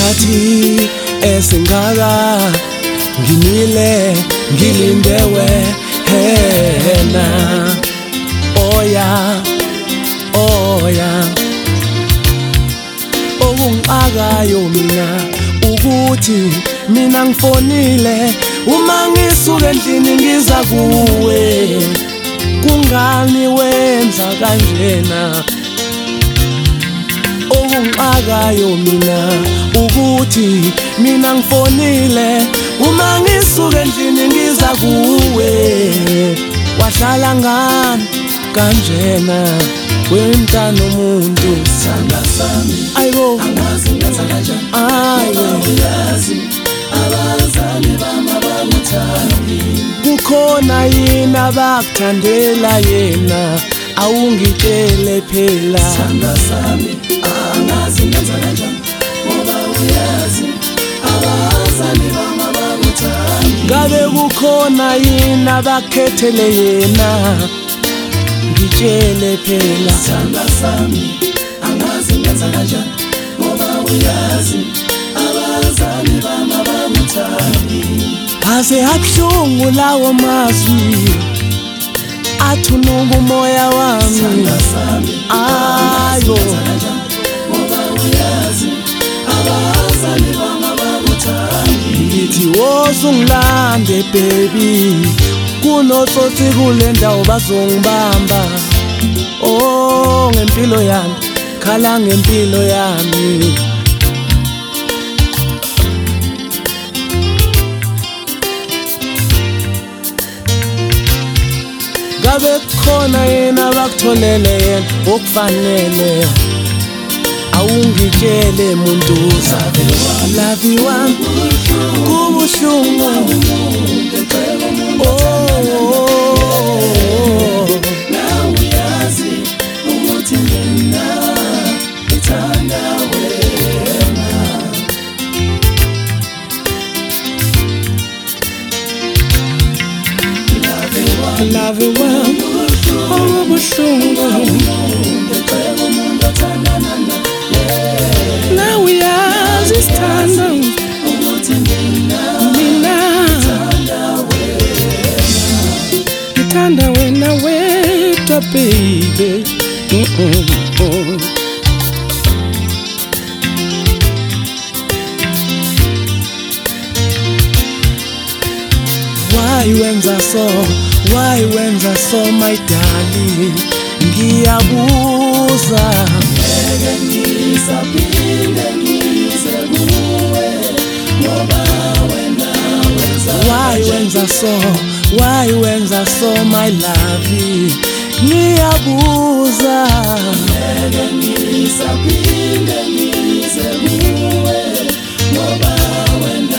isikhathi esingaka ngimile ngilindewe hena oya okungiqakayo mina ukuthi mina ngifonile uma ngisuka endlini ngiza kuwe kungani wenza kanjena okungiqakayo mina ukuthi mina ngifonile uma ngisuka endlini ngiza kuwe wahlala ngani kanjena wenta nomuntu sanga sami ayibo angazi ngaza kanjani uyazi abazali bami abanguthandi kukhona yini abakuthandela yena awungitshele phela sanga sami angazi ngaza kanjani ngoba uyazi abazali bami abanguthandi ngabe kukhona yini abakhethele yena ngitshele phela sanga sami angazi ngenza kanjani ngoba uyazi abazali bami abanguthandi aze abuhlungu lawo mazwi athunuka umoya wami sanga sami ayo ngoba uyazi abazali bami abanguthandi ngithi wozungilande baby kunotsotsi kule ndawo bazongibamba oh ngempilo yami khala ngempilo yami ngabe khona yena bakutholele yena okufanele awungitshele muntu love wami kubuhlungu love you well, oh bushungu. Now we are this time. Mina, itanda wena weta baby. Why wenza so my darling ngiyabuza ngeke ngisaphinde ngize kuwe ngoba wena why wenza so my love ngiyabuza ngeke ngisaphinde ngize kuwe ngoba wena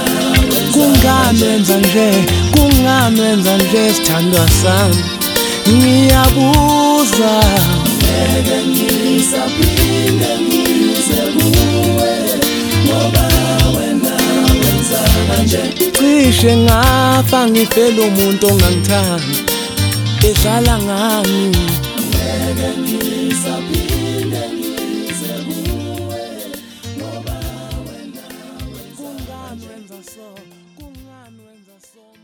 kunganwenza nje sithandwa sami ngiyabuza ngeke ngisaphinde ngize kuwe ngoba wena wenza kanje cishe ngafa ngifela umuntu ongangithandi edlala ngami ngeke ngisaphinde ngize kuwe ngoba wena kunganwenza so